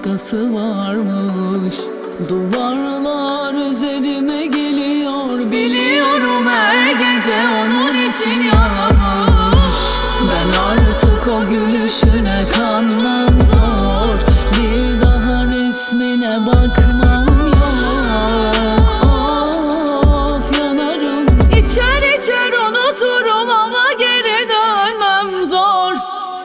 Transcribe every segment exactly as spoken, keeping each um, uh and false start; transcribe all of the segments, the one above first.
başkası varmış. Duvarlar üzerime geliyor, biliyorum her gece onun için yanmış. Ben artık o gülüşüne kanmam zor, bir daha resmine bakmam yok. Of yanarım, içer içer unuturum ama geri dönmem zor.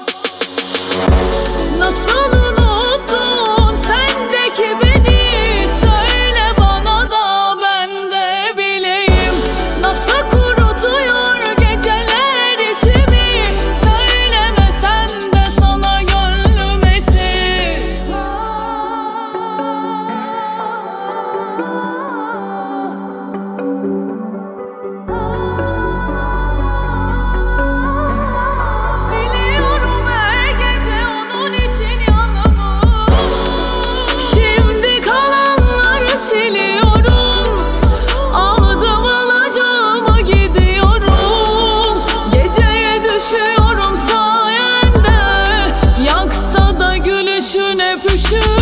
Nasıl unuttun sendeki beni, söyle bana da ben de bileyim. Nasıl kurutuyor geceler içimi, söylemesem de sana gönlüm esir. Biliyorum her gece onun için yanmış. Şimdi kalanları siliyorum, aldım alacağımı gidiyorum. Geceye düşüyorum sayende, yaksa da gülüşün hep üşür.